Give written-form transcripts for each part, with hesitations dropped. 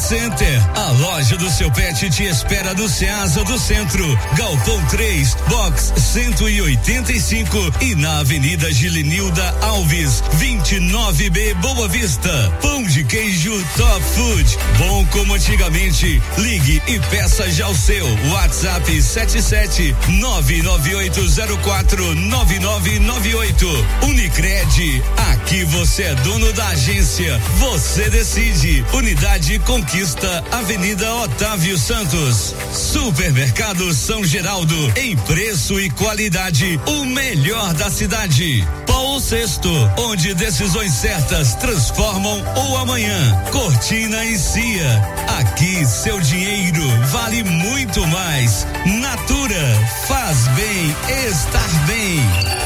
Center, a loja do seu pet te espera no Ceasa do Centro, Galpão 3, box 185 e na Avenida Gilenilda Alves, 29B, Boa Vista. Pão de queijo Top Food, bom como antigamente. Ligue e peça já o seu. WhatsApp 77998049998. Unicred, aqui você é dono da agência, você decide. Unidade Conquista, Avenida Otávio Santos. Supermercado São Geraldo, em preço e qualidade, o melhor da cidade. Paulo VI, onde decisões certas transformam o amanhã. Cortina e Cia, aqui seu dinheiro vale muito mais. Natura, faz bem estar bem.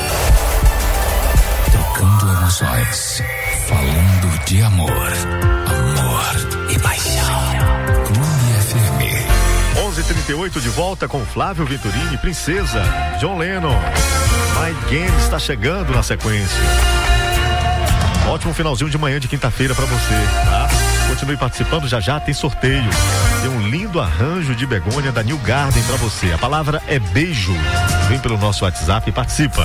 Trocando emoções, falando de amor e paixão. Clube FM. 11:38 de volta com Flávio Venturini, Princesa, John Lennon. My Game está chegando na sequência. Ótimo finalzinho de manhã de quinta-feira pra você, tá? Continue participando, já tem sorteio. Tem um lindo arranjo de begônia da New Garden pra você. A palavra é beijo. Vem pelo nosso WhatsApp e participa.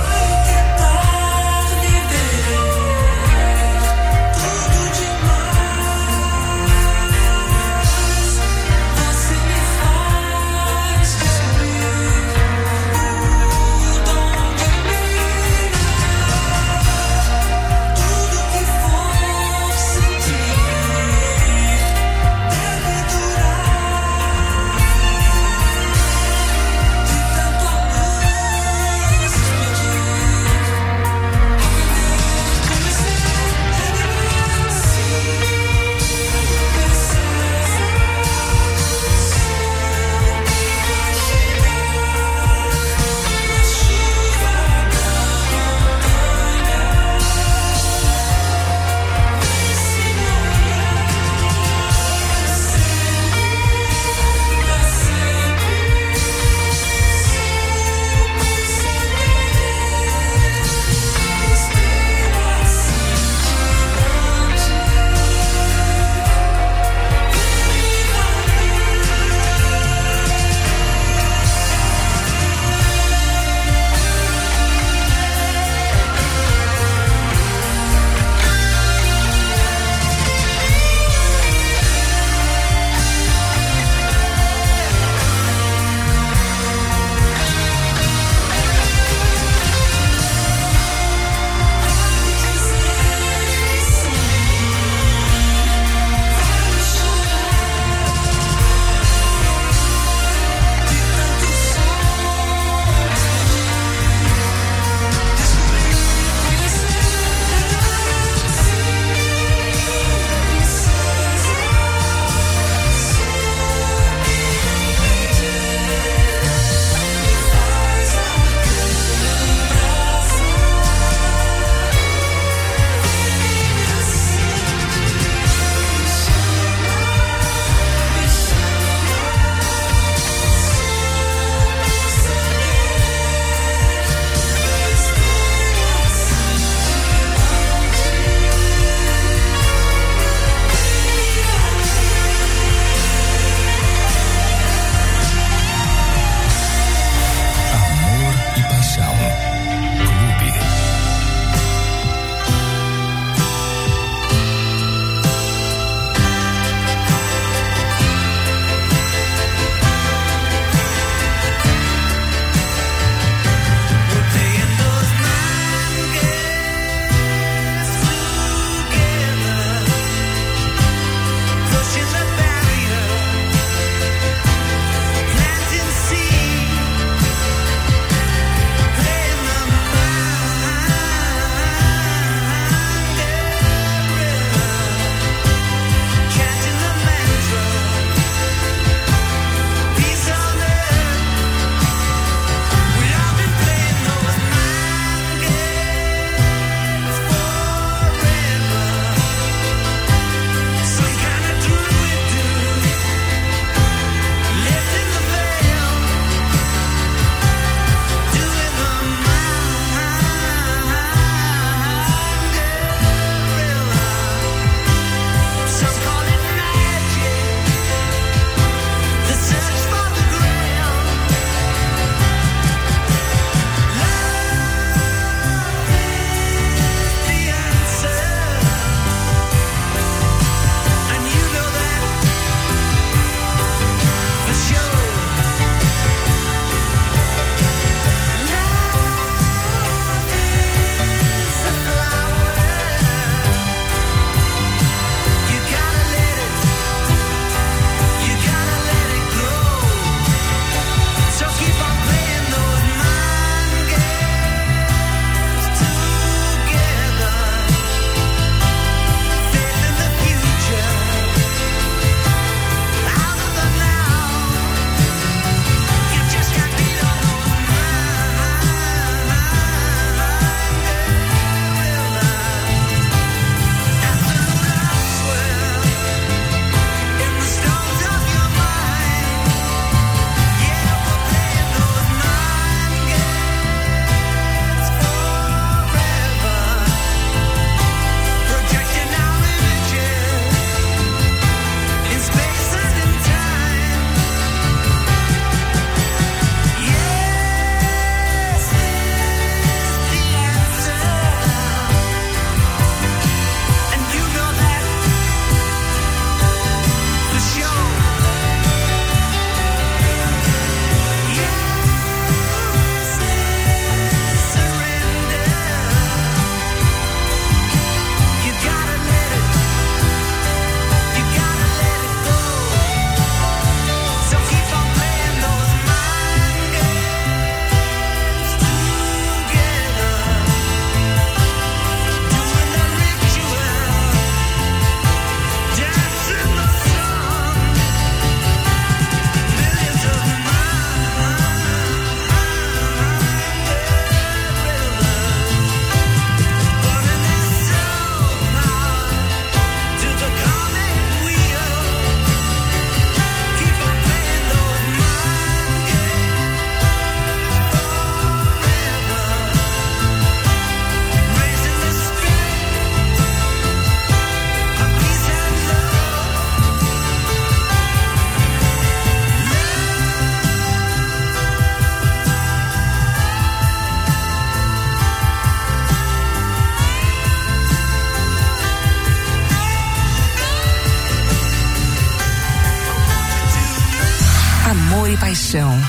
amor e paixão.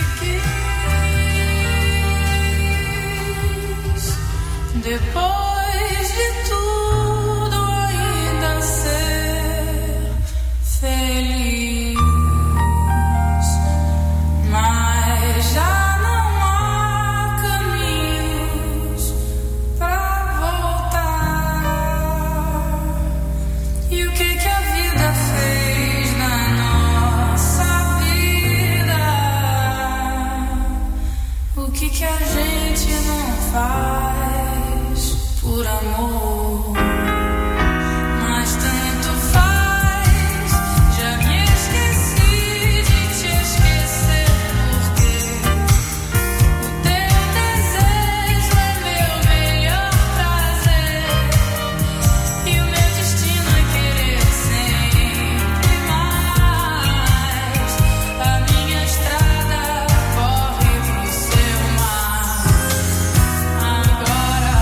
Depois de tudo ainda ser feliz, mas já não há caminhos pra voltar. E o que a vida fez na nossa vida? O que a gente não faz por amor, mas tanto faz. Já me esqueci de te esquecer, porque o teu desejo é meu melhor prazer, e o meu destino é querer sempre mais. A minha estrada corre pro seu mar. Agora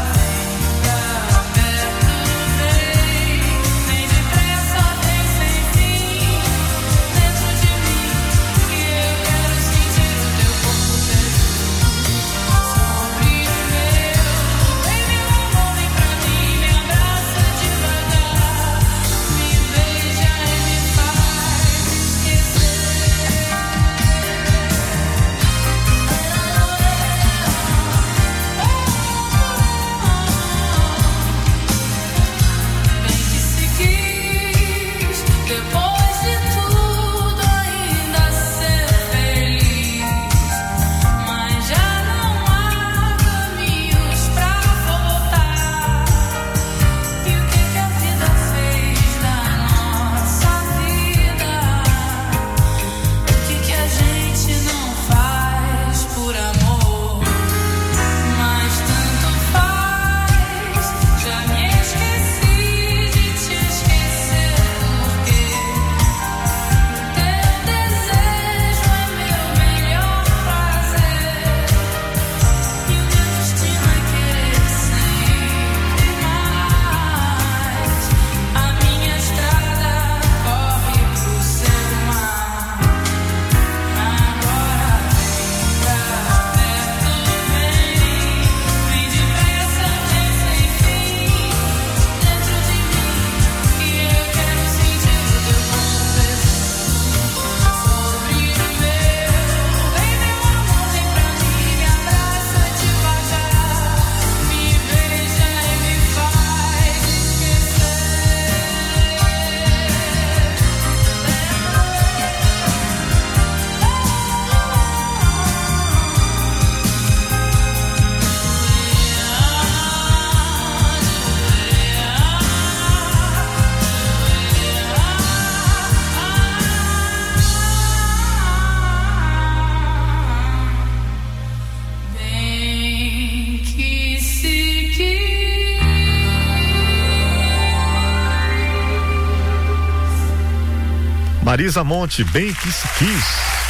Marisa Monte, bem que se quis.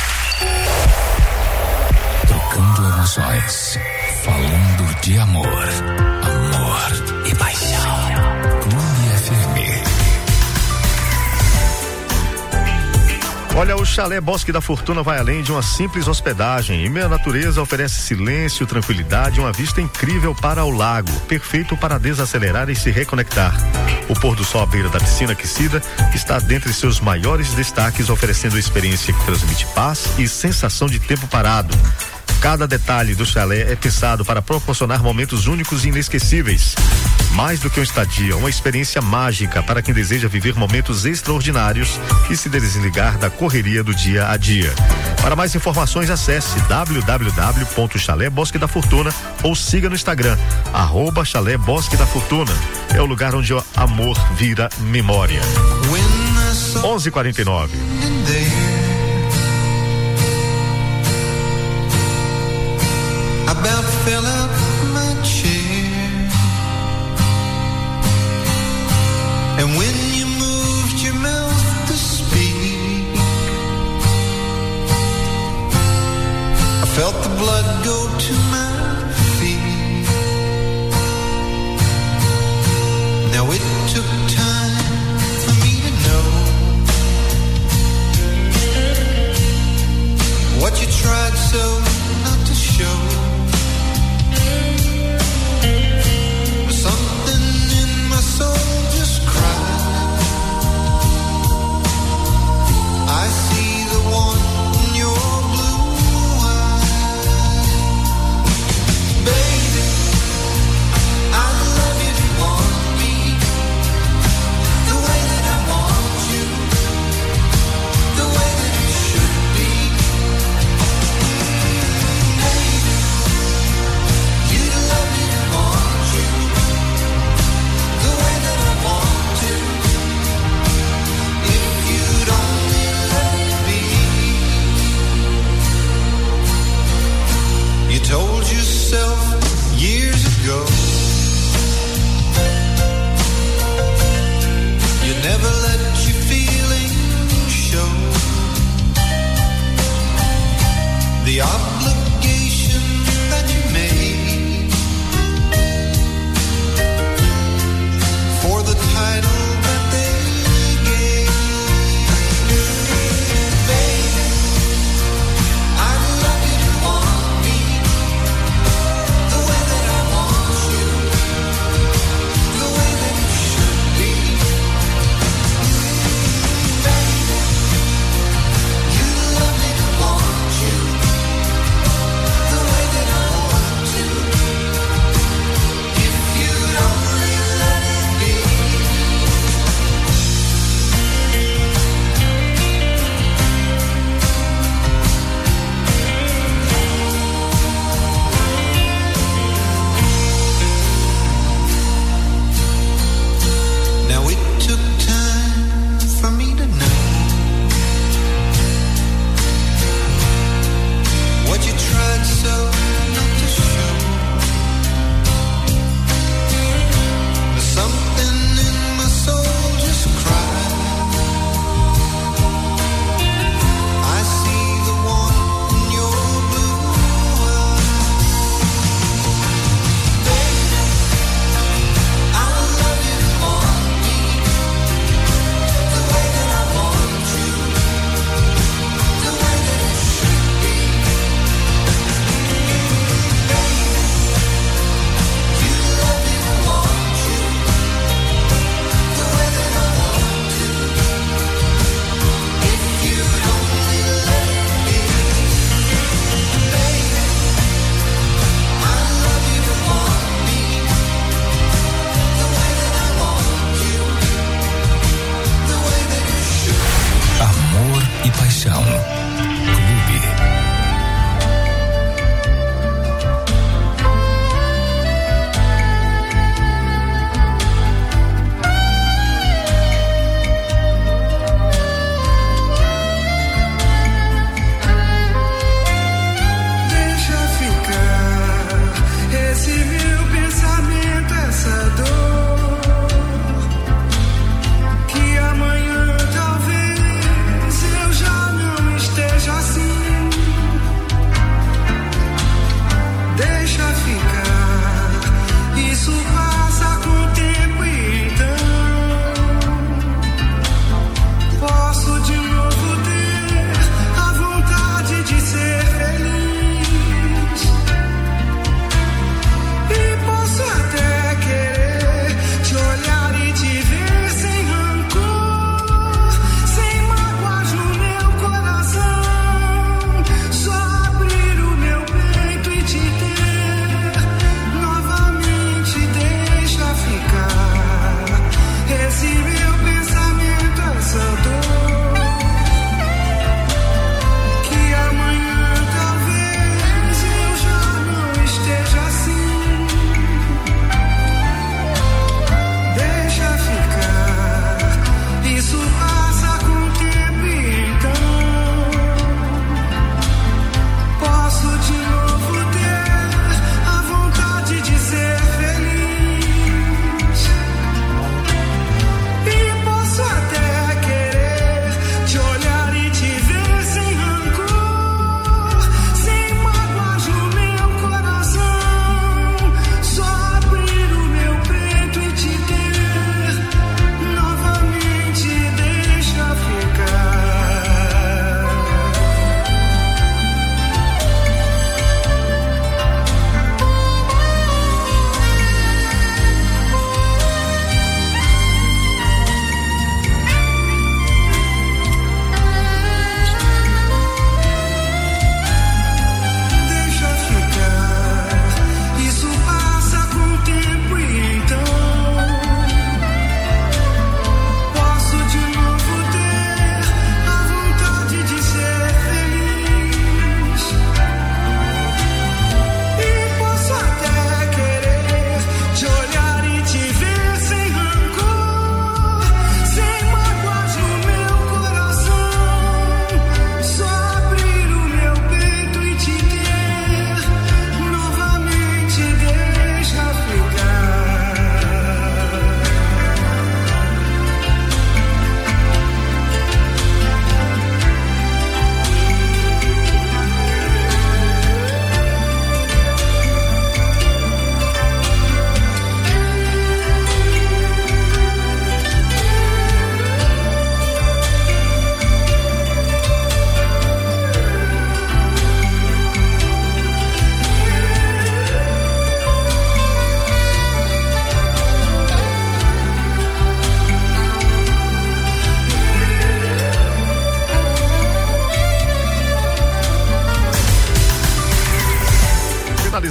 Trocando emoções, falando de amor, amor e paixão. Clube FM. Olha, o Chalé Bosque da Fortuna vai além de uma simples hospedagem. Em meio à natureza oferece silêncio, tranquilidade e uma vista incrível para o lago, perfeito para desacelerar e se reconectar. O pôr do sol à beira da piscina aquecida está dentre seus maiores destaques, oferecendo experiência que transmite paz e sensação de tempo parado. Cada detalhe do chalé é pensado para proporcionar momentos únicos e inesquecíveis. Mais do que uma estadia, uma experiência mágica para quem deseja viver momentos extraordinários e se desligar da correria do dia a dia. Para mais informações, acesse www.chalé Bosque da Fortuna ou siga no Instagram, @Chalé Bosque da Fortuna. É o lugar onde o amor vira memória. 11h49. About fill up my chair, and when you moved your mouth to speak, I felt the blood go to my feet. Now it took time for me to know obligation that you made for the title that they gave. Baby, I'd love you to want me the way that I want you, the way that it should be. Baby, you love me to want you the way that I want to. If you'd only let it be. Now it took time for me to know what you tried so not to show. But something in my soul just cried. I see the one in your blue eyes. Baby, I love you to want me the way that I want you, the way that it should be. Baby, you love me to want you the way that I want to. If you'd only let it be. Baby, I love you to want me the way that I want you, the way that it should. Amor e Paixão. Clube. Deixa ficar esse meu pensamento, essa dor, que amanhã talvez eu já não esteja.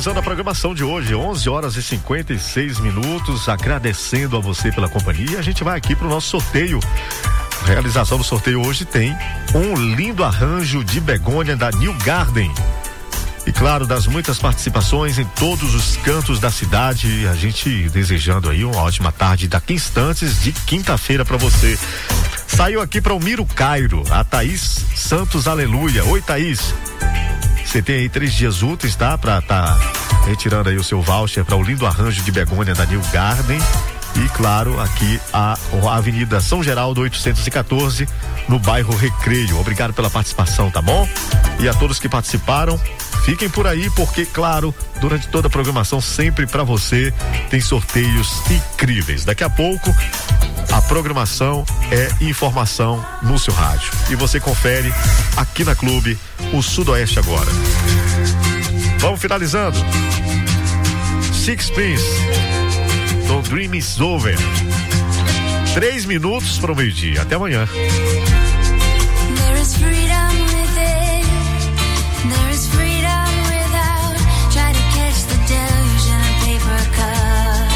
finalizando a programação de hoje, 11 horas e 56 minutos, agradecendo a você pela companhia. A gente vai aqui pro nosso sorteio. A realização do sorteio hoje tem um lindo arranjo de begônia da New Garden. E claro, das muitas participações em todos os cantos da cidade, a gente desejando aí uma ótima tarde daqui instantes de quinta-feira para você. Saiu aqui para o Miro Cairo, a Thaís Santos Aleluia. Oi, Thaís. Você tem aí 3 dias úteis, tá? Pra tá retirando aí o seu voucher para o lindo arranjo de begônia da New Garden. E claro, aqui a Avenida São Geraldo 814, no bairro Recreio. Obrigado pela participação, tá bom? E a todos que participaram, fiquem por aí, porque claro, durante toda a programação, sempre para você tem sorteios incríveis. Daqui a pouco, a programação é informação no seu rádio. E você confere aqui na Clube, o Sudoeste agora. Vamos finalizando. Six Prince. No Dream is Over. 3 minutos para o meio-dia. Até amanhã. There is freedom within. There is freedom without. Try to catch the deluge in a paper cup.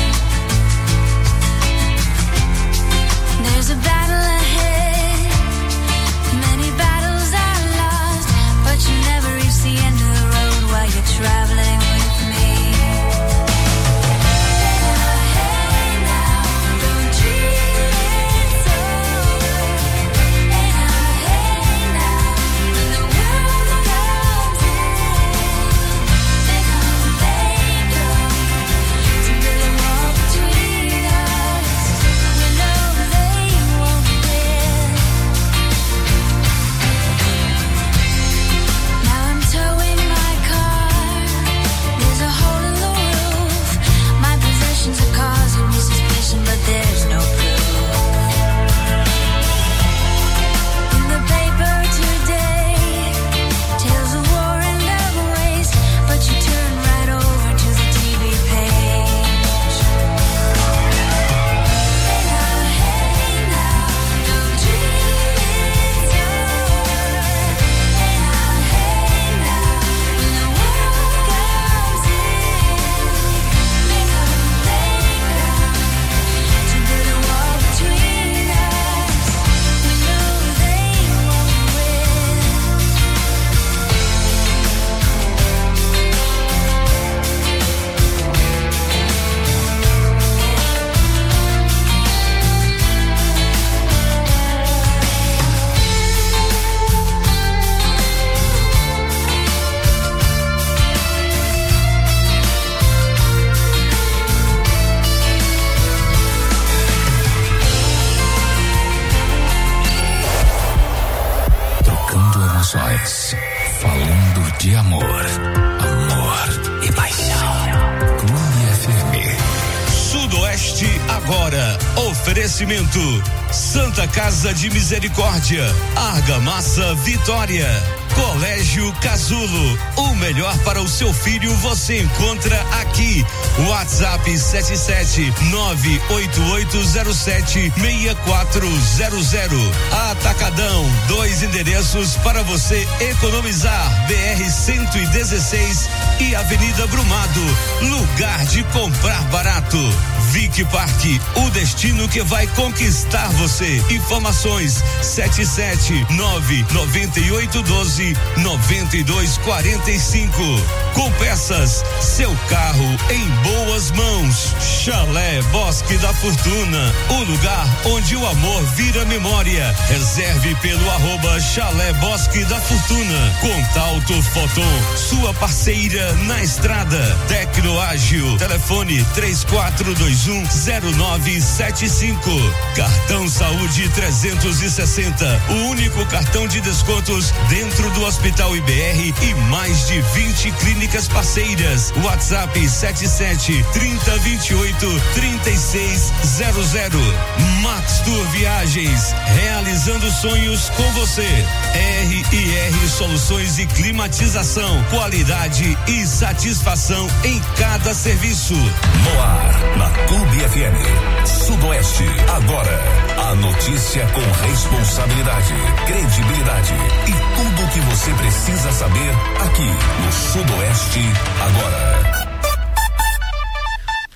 There's a battle ahead. Many battles are lost, but you never reach the end of the road while you're traveling with me. But there's no proof. In the paper today, tales of war and love waste, but you turn right over to the TV page. Hey now, don't dream it's over. Hey now, when the world comes in, they come. To build a wall between us, we know they won't win. Trocando emoções, falando de amor, amor e paixão. Clube FM. Sudoeste agora. Oferecimento Santa Casa de Misericórdia, Argamassa Vitória, Colégio Casulo. O melhor para o seu filho você encontra aqui. WhatsApp 77988076400. Atacadão, 2 endereços para você economizar. BR-116 e Avenida Brumado. Lugar de comprar barato. Vic Parque, o destino que vai conquistar você. Informações 77998129245. Com peças, seu carro em boas mãos. Chalé Bosque da Fortuna, o lugar onde o amor vira memória. Reserve pelo @Chalé Bosque da Fortuna. Contalto Foton, sua parceira na estrada. Tecnoágil, telefone 34210975. Cartão Saúde 360, o único cartão de descontos dentro do Hospital IBR e mais de 20 clínicas parceiras. WhatsApp 7730283600. Max Tour Viagens, realizando sonhos com você. R&R Soluções e Climatização, qualidade e satisfação em cada serviço. No ar, na Clube FM. Sudoeste, agora. A notícia com responsabilidade, credibilidade e tudo o que você precisa saber aqui no Sudoeste agora.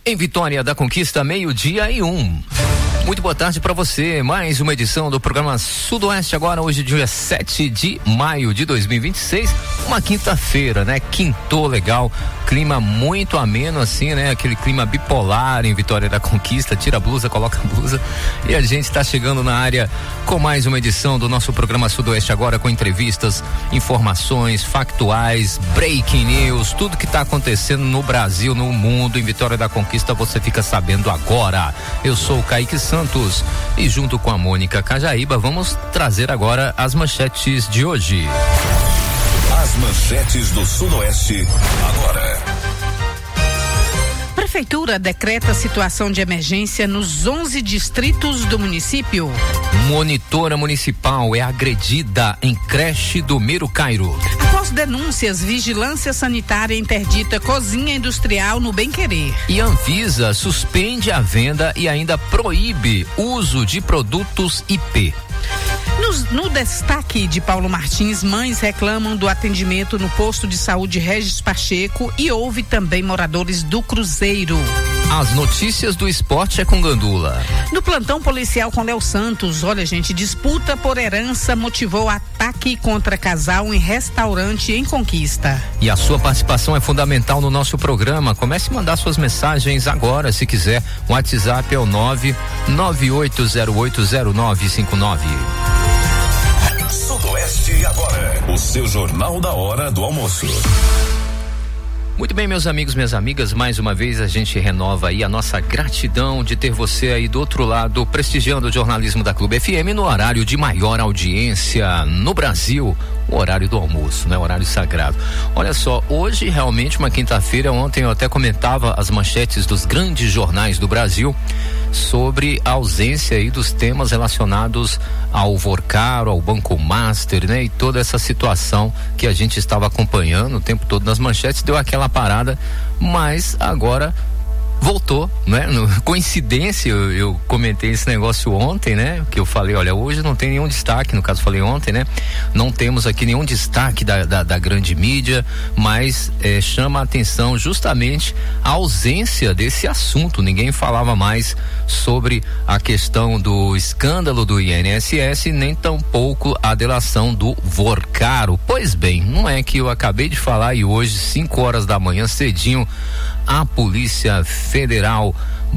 Em Vitória da Conquista, 12:01. Muito boa tarde para você, mais uma edição do programa Sudoeste, agora hoje dia 7 de maio de 2026, uma quinta-feira, né? Quintou legal, clima muito ameno assim, né? Aquele clima bipolar em Vitória da Conquista, tira a blusa, coloca a blusa e a gente está chegando na área com mais uma edição do nosso programa Sudoeste agora, com entrevistas, informações factuais, breaking news, tudo que está acontecendo no Brasil, no mundo, em Vitória da Conquista, você fica sabendo agora. Eu sou o Kaique Santos e junto com a Mônica Cajaíba vamos trazer agora as manchetes de hoje. As manchetes do Sudoeste agora. Prefeitura decreta situação de emergência nos 11 distritos do município. Monitora municipal é agredida em creche do Miro Cairo. Após denúncias, vigilância sanitária interdita cozinha industrial no Bem Querer. E Anvisa suspende a venda e ainda proíbe uso de produtos IP. No destaque de Paulo Martins, mães reclamam do atendimento no posto de saúde Regis Pacheco e houve também moradores do Cruzeiro. As notícias do esporte é com Gandula. No plantão policial com Léo Santos, olha gente, disputa por herança motivou ataque contra casal em restaurante em Conquista. E a sua participação é fundamental no nosso programa. Comece a mandar suas mensagens agora, se quiser. O WhatsApp é o 998080959. Sudoeste agora, o seu jornal da hora do almoço. Muito bem, meus amigos, minhas amigas, mais uma vez a gente renova aí a nossa gratidão de ter você aí do outro lado prestigiando o jornalismo da Clube FM no horário de maior audiência no Brasil, o horário do almoço, né? O horário sagrado. Olha só, hoje realmente uma quinta-feira, ontem eu até comentava as manchetes dos grandes jornais do Brasil sobre a ausência aí dos temas relacionados ao Vorcaro, ao Banco Master, né? E toda essa situação que a gente estava acompanhando o tempo todo nas manchetes, deu aquela parada, mas agora voltou, né? Coincidência, eu comentei esse negócio ontem, né? Que eu falei, olha, hoje não tem nenhum destaque, no caso falei ontem, né? Não temos aqui nenhum destaque da grande mídia, mas chama a atenção justamente a ausência desse assunto. Ninguém falava mais sobre a questão do escândalo do INSS, nem tampouco a delação do Vorcaro. Pois bem, não é que eu acabei de falar e hoje, 5 horas da manhã, cedinho, a Polícia Federal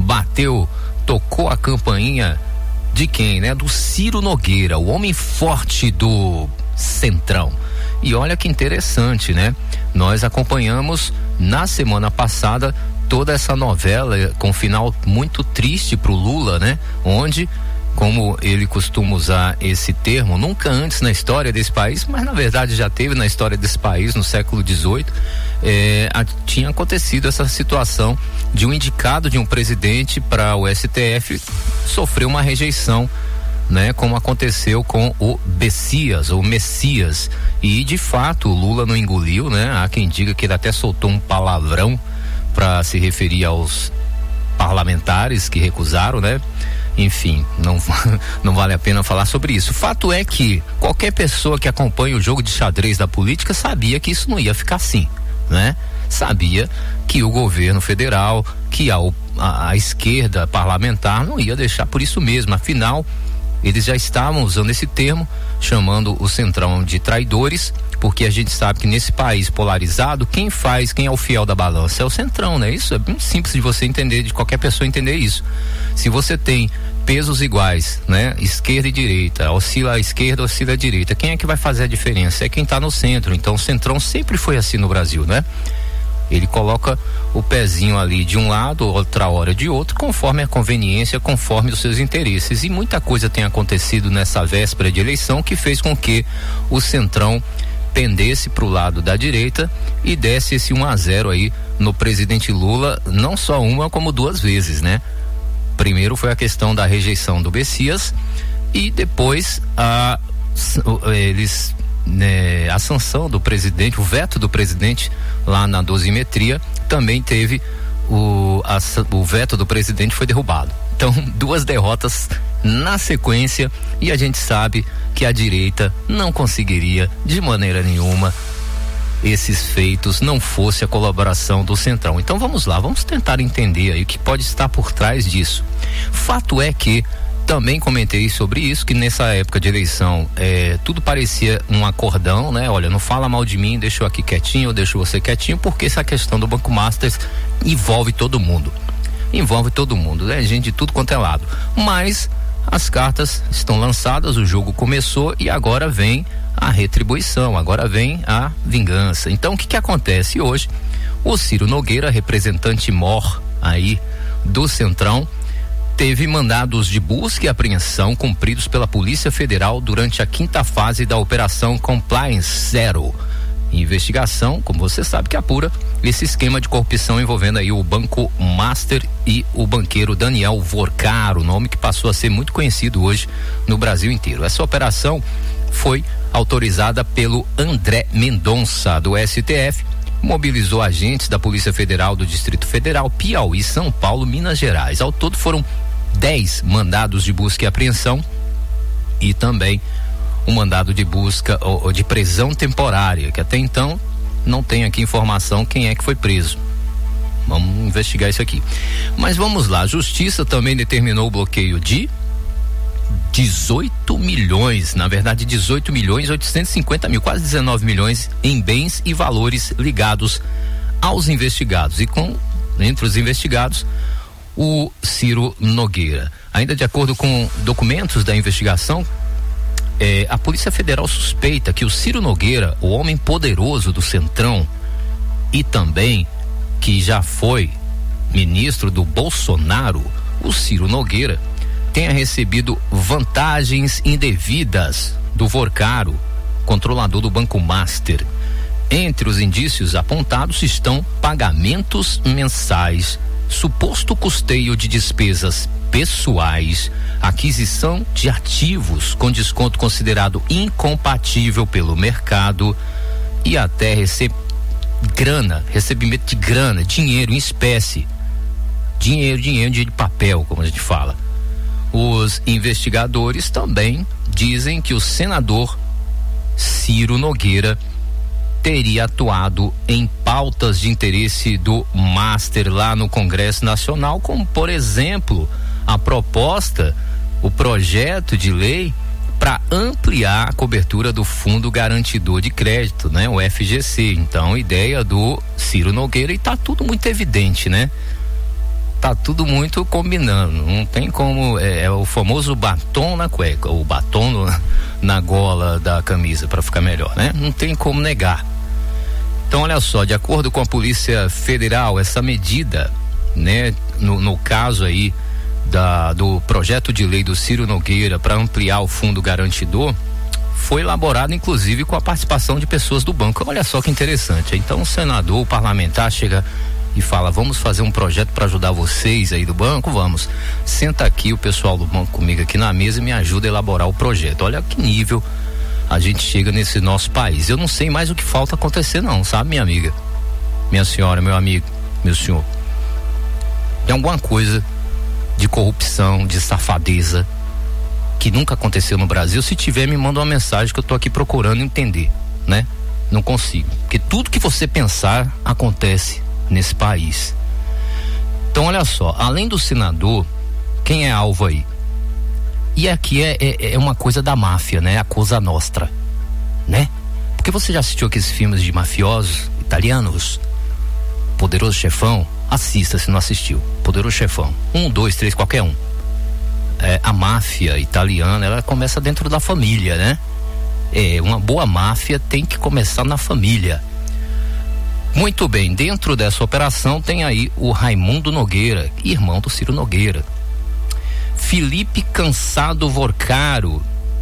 tocou a campainha de quem, né? Do Ciro Nogueira, o homem forte do Centrão. E olha que interessante, né? Nós acompanhamos na semana passada toda essa novela com um final muito triste pro Lula, né? Onde, como ele costuma usar esse termo, nunca antes na história desse país, mas na verdade já teve na história desse país no século XVIII, tinha acontecido essa situação de um indicado de um presidente para o STF sofrer uma rejeição, né? Como aconteceu com o Bessias, ou Messias, e de fato o Lula não engoliu, né? Há quem diga que ele até soltou um palavrão para se referir aos parlamentares que recusaram, né? Enfim, não vale a pena falar sobre isso. Fato é que qualquer pessoa que acompanha o jogo de xadrez da política sabia que isso não ia ficar assim, né? Sabia que o governo federal, que a esquerda parlamentar não ia deixar por isso mesmo. Afinal, eles já estavam usando esse termo, chamando o Centrão de traidores, porque a gente sabe que nesse país polarizado, quem é o fiel da balança? É o Centrão, né? Isso é bem simples de você entender, de qualquer pessoa entender isso. Se você tem pesos iguais, né? Esquerda e direita, oscila a esquerda, oscila a direita, quem é que vai fazer a diferença? É quem está no centro. Então o Centrão sempre foi assim no Brasil, né? Ele coloca o pezinho ali de um lado, outra hora de outro, conforme a conveniência, conforme os seus interesses. E muita coisa tem acontecido nessa véspera de eleição que fez com que o Centrão pendesse para o lado da direita e desse esse 1-0 aí no presidente Lula, não só uma, como 2 vezes, né? Primeiro foi a questão da rejeição do Bessias e depois a sanção do presidente, o veto do presidente lá na dosimetria, também teve o veto do presidente foi derrubado. Então, 2 derrotas na sequência e a gente sabe que a direita não conseguiria de maneira nenhuma esses feitos não fosse a colaboração do Centrão. Então vamos lá, vamos tentar entender aí o que pode estar por trás disso. Fato é que também comentei sobre isso, que nessa época de eleição tudo parecia um acordão, né? Olha, não fala mal de mim, deixa eu aqui quietinho, eu deixo você quietinho, porque essa questão do Banco Masters envolve todo mundo. Né? Gente de tudo quanto é lado. Mas as cartas estão lançadas, o jogo começou e agora vem a retribuição, agora vem a vingança. Então o que acontece hoje? O Ciro Nogueira, representante mor aí do Centrão, teve mandados de busca e apreensão cumpridos pela Polícia Federal durante a 5ª fase da Operação Compliance Zero. Investigação, como você sabe, que apura esse esquema de corrupção envolvendo aí o Banco Master e o banqueiro Daniel Vorcaro, nome que passou a ser muito conhecido hoje no Brasil inteiro. Essa operação foi autorizada pelo André Mendonça, do STF, mobilizou agentes da Polícia Federal do Distrito Federal, Piauí, São Paulo, Minas Gerais. Ao todo foram 10 mandados de busca e apreensão e também um mandado de busca ou de prisão temporária, que até então não tem aqui informação quem é que foi preso. Vamos investigar isso aqui. Mas vamos lá, a Justiça também determinou o bloqueio de 18 milhões, na verdade 18 milhões 850 mil, quase 19 milhões em bens e valores ligados aos investigados, e entre os investigados o Ciro Nogueira. Ainda de acordo com documentos da investigação, a Polícia Federal suspeita que o Ciro Nogueira, o homem poderoso do Centrão e também que já foi ministro do Bolsonaro, o Ciro Nogueira, tenha recebido vantagens indevidas do Vorcaro, controlador do Banco Master. Entre os indícios apontados estão pagamentos mensais, suposto custeio de despesas pessoais, aquisição de ativos com desconto considerado incompatível pelo mercado e até recebimento de grana, dinheiro em espécie, dinheiro de papel, como a gente fala. Os investigadores também dizem que o senador Ciro Nogueira teria atuado em pautas de interesse do Master lá no Congresso Nacional, como por exemplo a proposta, o projeto de lei para ampliar a cobertura do Fundo Garantidor de Crédito, né? O FGC. Então, ideia do Ciro Nogueira, e tá tudo muito evidente, né? Tá tudo muito combinando, não tem como, é o famoso batom na cueca, ou batom na gola da camisa, para ficar melhor, né? Não tem como negar. Então, olha só, de acordo com a Polícia Federal, essa medida, né, no caso aí do projeto de lei do Ciro Nogueira para ampliar o fundo garantidor, foi elaborado inclusive com a participação de pessoas do banco. Olha só que interessante. Então o senador, o parlamentar chega e fala: vamos fazer um projeto para ajudar vocês aí do banco, vamos. Senta aqui o pessoal do banco comigo aqui na mesa e me ajuda a elaborar o projeto. Olha que nível a gente chega nesse nosso país. Eu não sei mais o que falta acontecer não, sabe, minha amiga, minha senhora, meu amigo, meu senhor. Tem alguma coisa de corrupção, de safadeza que nunca aconteceu no Brasil. Se tiver, me manda uma mensagem que eu tô aqui procurando entender, né? Não consigo, porque tudo que você pensar acontece nesse país. Então olha só, além do senador, quem é alvo aí? E aqui é uma coisa da máfia, né? A Cosa Nostra, né? Porque você já assistiu aqueles filmes de mafiosos italianos? Poderoso Chefão? Assista se não assistiu. Poderoso Chefão 1, 2, 3, qualquer um. A máfia italiana, ela começa dentro da família, né? Uma boa máfia tem que começar na família. Muito bem, dentro dessa operação tem aí o Raimundo Nogueira, irmão do Ciro Nogueira. Felipe Cansado Vorcaro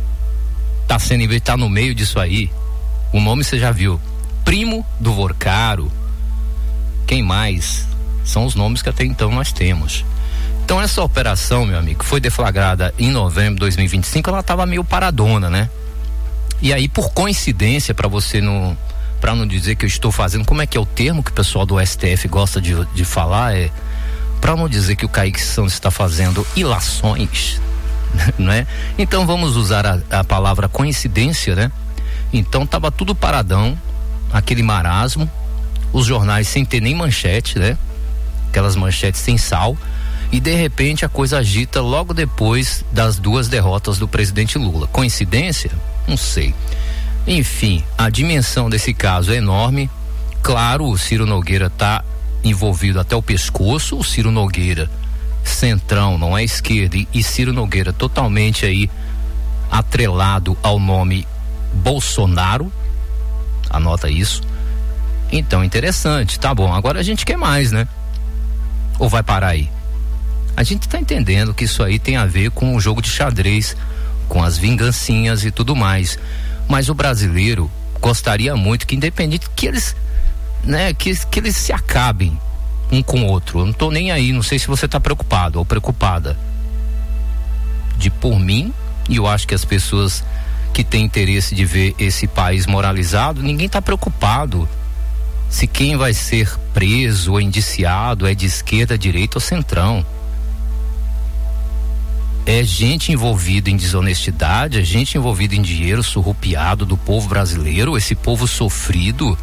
tá no meio disso aí. O nome você já viu. Primo do Vorcaro. Quem mais? São os nomes que até então nós temos. Então essa operação, meu amigo, foi deflagrada em novembro de 2025, ela estava meio paradona, né? E aí, por coincidência, para não dizer que eu estou fazendo, como é que é o termo que o pessoal do STF gosta de falar, para não dizer que o Kaique Santos está fazendo ilações, né? Então vamos usar a palavra coincidência, né? Então tava tudo paradão aquele marasmo, os jornais sem ter nem manchete, né? Aquelas manchetes sem sal, e de repente a coisa agita logo depois das 2 derrotas do presidente Lula. Coincidência? Não sei. Enfim, a dimensão desse caso é enorme. Claro, o Ciro Nogueira está envolvido até o pescoço. O Ciro Nogueira, centrão, não é esquerda, e Ciro Nogueira totalmente aí atrelado ao nome Bolsonaro. Anota isso. Então, interessante, tá bom. Agora a gente quer mais, né? Ou vai parar aí? A gente tá entendendo que isso aí tem a ver com o jogo de xadrez, com as vingancinhas e tudo mais. Mas o brasileiro gostaria muito que, independente, que eles, né, que eles se acabem um com o outro. Eu não tô nem aí, não sei se você tá preocupado ou preocupada. Por mim, e eu acho que as pessoas que têm interesse de ver esse país moralizado, ninguém tá preocupado se quem vai ser preso ou indiciado é de esquerda, direita ou centrão. É gente envolvida em desonestidade, é gente envolvida em dinheiro surrupiado do povo brasileiro, esse povo sofrido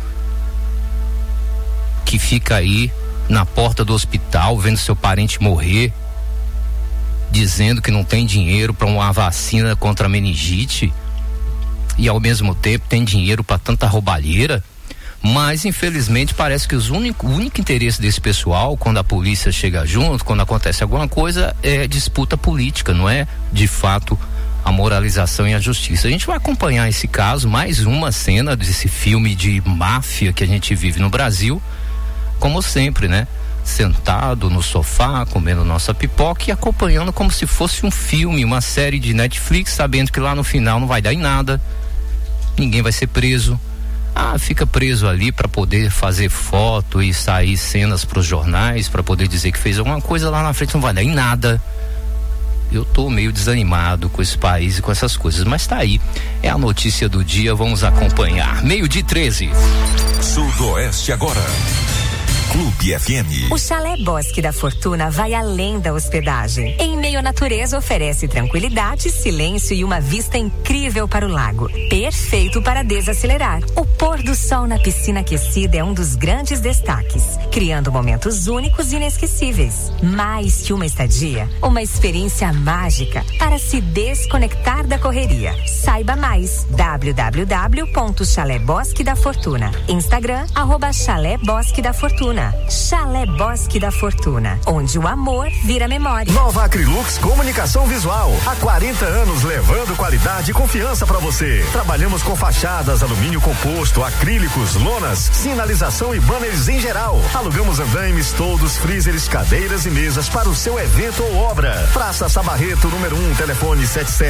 que fica aí na porta do hospital vendo seu parente morrer, dizendo que não tem dinheiro para uma vacina contra a meningite e ao mesmo tempo tem dinheiro para tanta roubalheira. Mas infelizmente parece que o único interesse desse pessoal, quando a polícia chega junto, quando acontece alguma coisa, é disputa política, não é de fato a moralização e a justiça. A gente vai acompanhar esse caso, mais uma cena desse filme de máfia que a gente vive no Brasil, como sempre, né? Sentado no sofá, comendo nossa pipoca e acompanhando como se fosse um filme, uma série de Netflix, sabendo que lá no final não vai dar em nada, ninguém vai ser preso. Fica preso ali para poder fazer foto e sair cenas para os jornais, para poder dizer que fez alguma coisa, lá na frente não vai dar em nada. Eu tô meio desanimado com esse país e com essas coisas, mas tá aí, é a notícia do dia, vamos acompanhar. 12:13. Sudoeste agora. Clube FM. O Chalé Bosque da Fortuna vai além da hospedagem. Em meio à natureza, oferece tranquilidade, silêncio e uma vista incrível para o lago. Perfeito para desacelerar. O pôr do sol na piscina aquecida é um dos grandes destaques, criando momentos únicos e inesquecíveis. Mais que uma estadia, uma experiência mágica para se desconectar da correria. Saiba mais. www.Chalé Bosque da Fortuna. Instagram, @Chalé Bosque da Fortuna. Chalé Bosque da Fortuna, onde o amor vira memória. Nova Acrylux Comunicação Visual. Há 40 anos levando qualidade e confiança para você. Trabalhamos com fachadas, alumínio composto, acrílicos, lonas, sinalização e banners em geral. Alugamos andaimes, toldos, freezers, cadeiras e mesas para o seu evento ou obra. Praça Sabarreto, número 1, telefone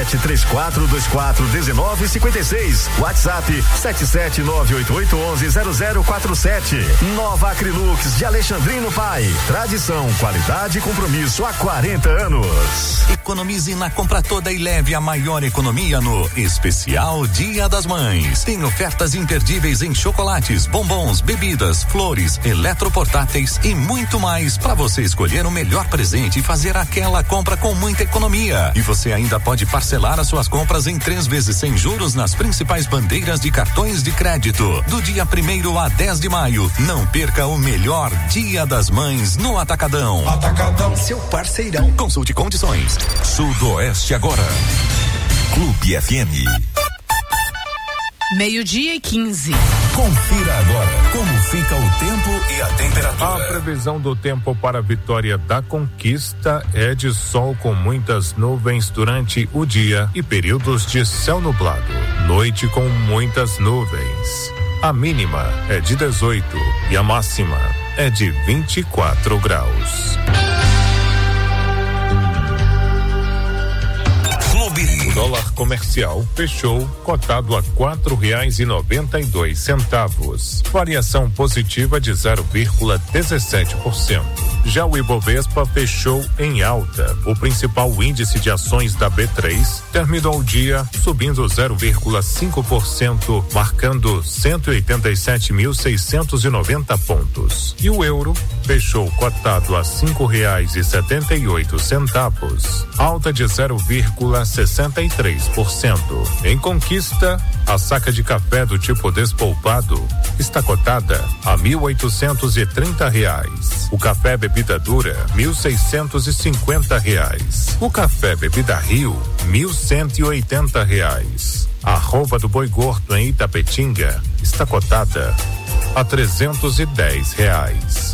7734241956. WhatsApp 77988110047. Nova Acrylux de Alexandrino Pai. Tradição, qualidade e compromisso há 40 anos. Economize na compra toda e leve a maior economia no especial Dia das Mães. Tem ofertas imperdíveis em chocolates, bombons, bebidas, flores, eletroportáteis e muito mais para você escolher o melhor presente e fazer aquela compra com muita economia. E você ainda pode parcelar as suas compras em 3 vezes sem juros nas principais bandeiras de cartões de crédito. Do dia 1º a 10 de maio, não perca o melhor Dia das Mães no Atacadão. Atacadão, seu parceirão. Consulte condições. Sudoeste agora. Clube FM. 12:15. Confira agora como fica o tempo e a temperatura. A previsão do tempo para a Vitória da Conquista é de sol com muitas nuvens durante o dia e períodos de céu nublado. Noite com muitas nuvens. A mínima é de 18 e a máxima é de 24 graus. O dólar comercial fechou cotado a R$4,92, variação positiva de 0,17%. Já o Ibovespa fechou em alta. O principal índice de ações da B3 terminou o dia subindo 0,5%, marcando 187.690 pontos. E o euro fechou cotado a R$5,78, alta de 0,63%. Em Conquista, a saca de café do tipo despolpado está cotada a R$1.830. O café bebida dura, R$1.650. O café bebida Rio, R$1.180. A arroba do boi gordo em Itapetinga está cotada a R$310.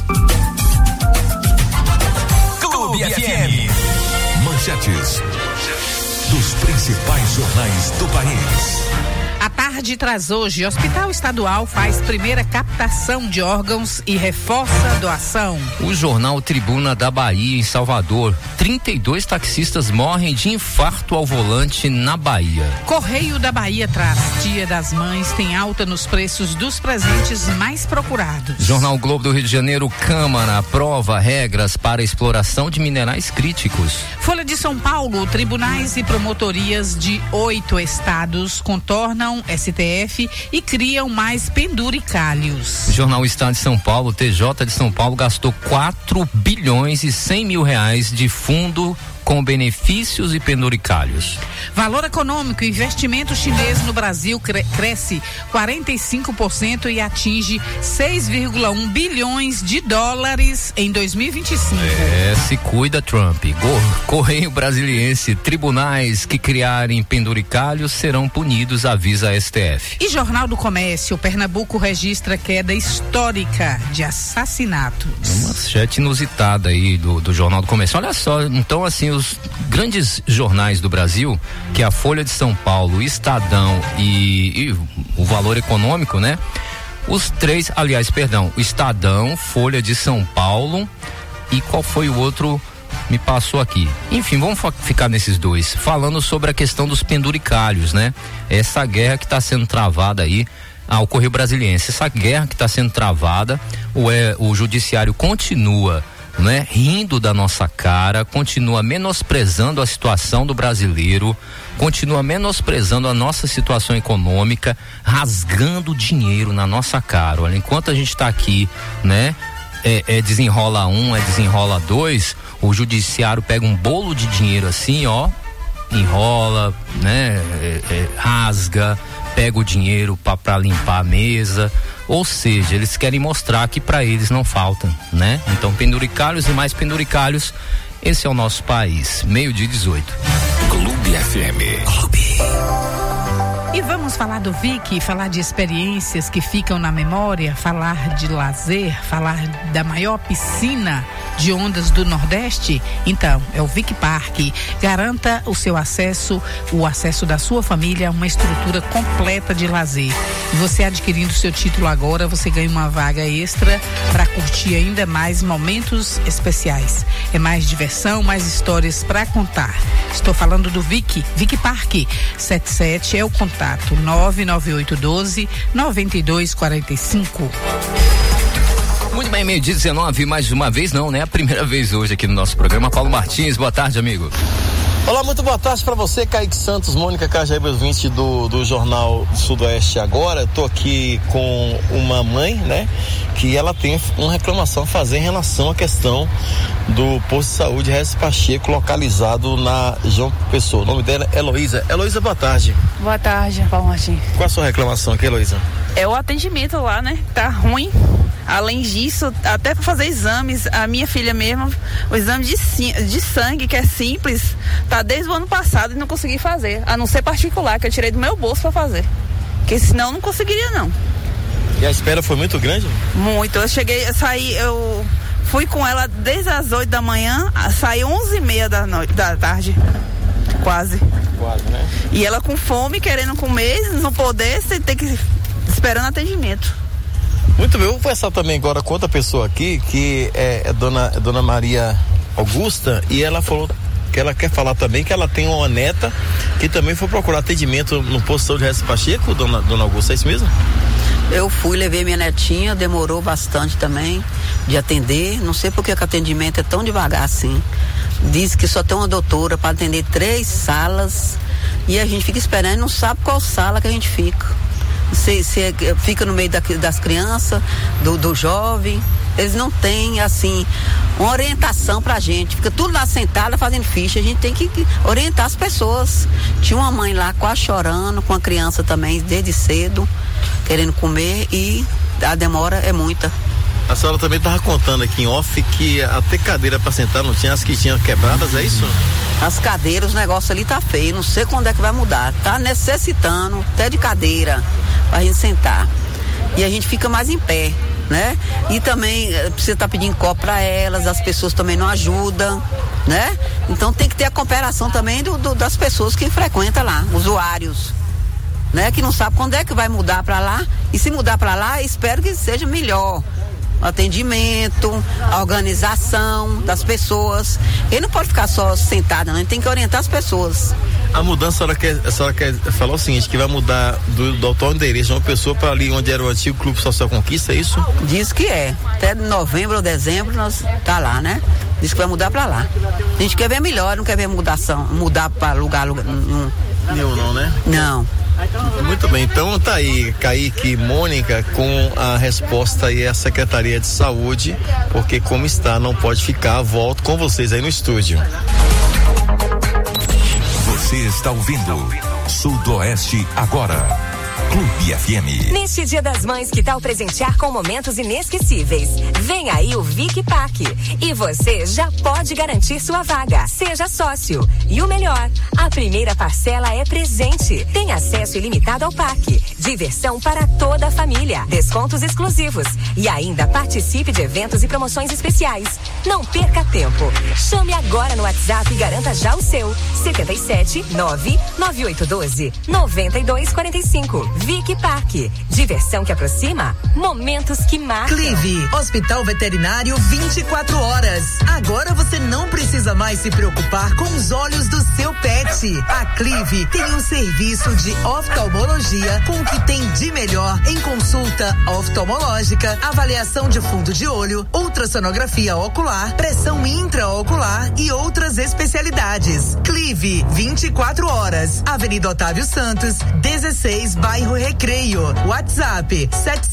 Clube FM. Manchetes dos principais jornais do país. A tarde traz hoje: Hospital Estadual faz primeira captação de órgãos e reforça a doação. O jornal Tribuna da Bahia, em Salvador, 32 taxistas morrem de infarto ao volante na Bahia. Correio da Bahia traz: Dia das Mães tem alta nos preços dos presentes mais procurados. Jornal Globo do Rio de Janeiro, Câmara aprova regras para exploração de minerais críticos. Folha de São Paulo: tribunais e promotorias de 8 estados contornam STF e criam mais penduricalhos. Jornal Estado de São Paulo, TJ de São Paulo gastou 4 bilhões e 100 mil reais de fundo com benefícios e penduricalhos. Valor econômico: investimento chinês no Brasil cresce 45% e atinge 6,1 bilhões de dólares em 2025. Se cuida, Trump. Correio Brasiliense: tribunais que criarem penduricalhos serão punidos, avisa a STF. E Jornal do Comércio: Pernambuco registra queda histórica de assassinatos. Uma manchete inusitada aí do Jornal do Comércio. Olha só, então assim, os grandes jornais do Brasil, que é a Folha de São Paulo, Estadão e o Valor Econômico, né? Os três, aliás, perdão, o Estadão, Folha de São Paulo e qual foi o outro? Me passou aqui. Enfim, vamos ficar nesses dois, falando sobre a questão dos penduricalhos, né? Essa guerra que está sendo travada aí ao Correio Brasiliense, essa guerra que está sendo travada, o judiciário continua, né, rindo da nossa cara, continua menosprezando a situação do brasileiro, continua menosprezando a nossa situação econômica, rasgando dinheiro na nossa cara. Olha, enquanto a gente está aqui, né, desenrola desenrola dois, o judiciário pega um bolo de dinheiro assim, ó, enrola, né, rasga, pega o dinheiro para limpar a mesa. Ou seja, eles querem mostrar que para eles não falta, né? Então, penduricalhos e mais penduricalhos, esse é o nosso país. 12:18. Clube FM. Clube. E vamos falar do Vic, falar de experiências que ficam na memória, falar de lazer, falar da maior piscina de ondas do Nordeste. Então, é o Vic Park. Garanta o seu acesso, o acesso da sua família a uma estrutura completa de lazer. E você adquirindo seu título agora, você ganha uma vaga extra para curtir ainda mais momentos especiais. É mais diversão, mais histórias para contar. Estou falando do Vic Park. 77 é o contato 99812-9245. Muito bem, 12:19, mais uma vez não, né? A primeira vez hoje aqui no nosso programa. Paulo Martins, boa tarde, amigo. Olá, muito boa tarde para você, Kaique Santos, Mônica Cajaíba, ouvinte do Jornal Sudoeste agora. Eu tô aqui com uma mãe, né, que ela tem uma reclamação a fazer em relação à questão do posto de saúde Regis Pacheco, localizado na João Pessoa. O nome dela é Heloísa. Heloísa, boa tarde. Boa tarde, Paulo Martins. Qual a sua reclamação aqui, Heloísa? É o atendimento lá, né? Tá ruim. Além disso, até para fazer exames, a minha filha mesmo, o exame de sangue, que é simples, tá desde o ano passado e não consegui fazer, a não ser particular, que eu tirei do meu bolso para fazer, porque senão eu não conseguiria não. E a espera foi muito grande? Muito, eu fui com ela desde as 8 da manhã, saí 11:30 da tarde, quase, né? E ela com fome, querendo comer, não poder, você tem que esperando atendimento. Muito bem, eu vou conversar também agora com outra pessoa aqui, que é Dona Maria Augusta, e ela falou que ela quer falar também que ela tem uma neta que também foi procurar atendimento no posto de saúde Regis Pacheco, Dona Augusta, é isso mesmo? Eu fui, levei minha netinha, demorou bastante também de atender. Não sei por que o atendimento é tão devagar assim. Diz que só tem uma doutora para atender 3 salas e a gente fica esperando e não sabe qual sala que a gente fica. Se fica no meio das crianças, do jovem. Eles não têm, assim, uma orientação pra gente. Fica tudo lá sentada fazendo ficha. A gente tem que orientar as pessoas. Tinha uma mãe lá quase chorando, com a criança também, desde cedo, querendo comer, e a demora é muita. A senhora também estava contando aqui em off que até cadeira para sentar não tinha, as que tinham quebradas, é isso? As cadeiras, o negócio ali tá feio, não sei quando é que vai mudar. Tá necessitando até de cadeira pra gente sentar. E a gente fica mais em pé, né? E também precisa estar pedindo copo para elas, as pessoas também não ajudam, né? Então tem que ter a cooperação também das pessoas que frequentam lá, usuários, né? Que não sabe quando é que vai mudar para lá, e se mudar para lá, espero que seja melhor. O atendimento, a organização das pessoas. Ele não pode ficar só sentado, não. Ele tem que orientar as pessoas. A mudança, a senhora quer falar o seguinte, que vai mudar do atual endereço de uma pessoa para ali onde era o antigo Clube Social Conquista, é isso? Diz que é. Até novembro ou dezembro nós tá lá, né? Diz que vai mudar para lá. A gente quer ver melhor, não quer ver mudar para lugar nenhum. Não, né? Não. Muito bem, então tá aí Kaique e Mônica com a resposta aí à Secretaria de Saúde, porque como está, não pode ficar. Volto com vocês aí no estúdio. Você está ouvindo Sudoeste Agora. Clube FM. Neste Dia das Mães, que tal presentear com momentos inesquecíveis? Vem aí o Vic Pack e você já pode garantir sua vaga. Seja sócio. E o melhor, a primeira parcela é presente. Tem acesso ilimitado ao pack. Diversão para toda a família. Descontos exclusivos. E ainda participe de eventos e promoções especiais. Não perca tempo. Chame agora no WhatsApp e garanta já o seu. 77 99812 9245. Vic Parque. Diversão que aproxima, momentos que marcam. Clive, Hospital Veterinário 24 horas. Agora você não precisa mais se preocupar com os olhos do seu pet. A Clive tem um serviço de oftalmologia com o que tem de melhor em consulta oftalmológica, avaliação de fundo de olho, ultrassonografia ocular, pressão intraocular e outras especialidades. Clive, 24 horas. Avenida Otávio Santos, 16, bairro Recreio. WhatsApp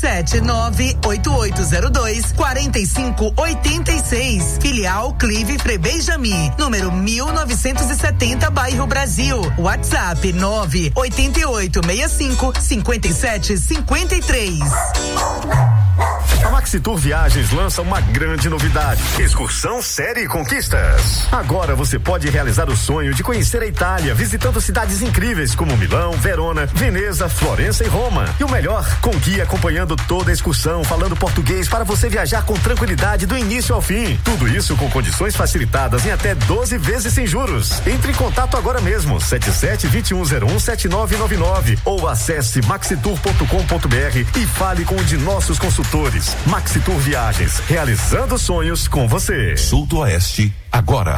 779-8802-4586. Filial Clive Frei Benjamin, número 1970, bairro Brasil. WhatsApp 98865-5753. A Maxitur Viagens lança uma grande novidade: excursão série Conquistas. Agora você pode realizar o sonho de conhecer a Itália, visitando cidades incríveis como Milão, Verona, Veneza, Florença e Roma. E o melhor, com guia acompanhando toda a excursão, falando português para você viajar com tranquilidade do início ao fim. Tudo isso com condições facilitadas em até 12 vezes sem juros. Entre em contato agora mesmo, 77-2101-7999 ou acesse maxitur.com.br e fale com um de nossos consultores. Maxitur Viagens, realizando sonhos com você. Sudoeste Agora.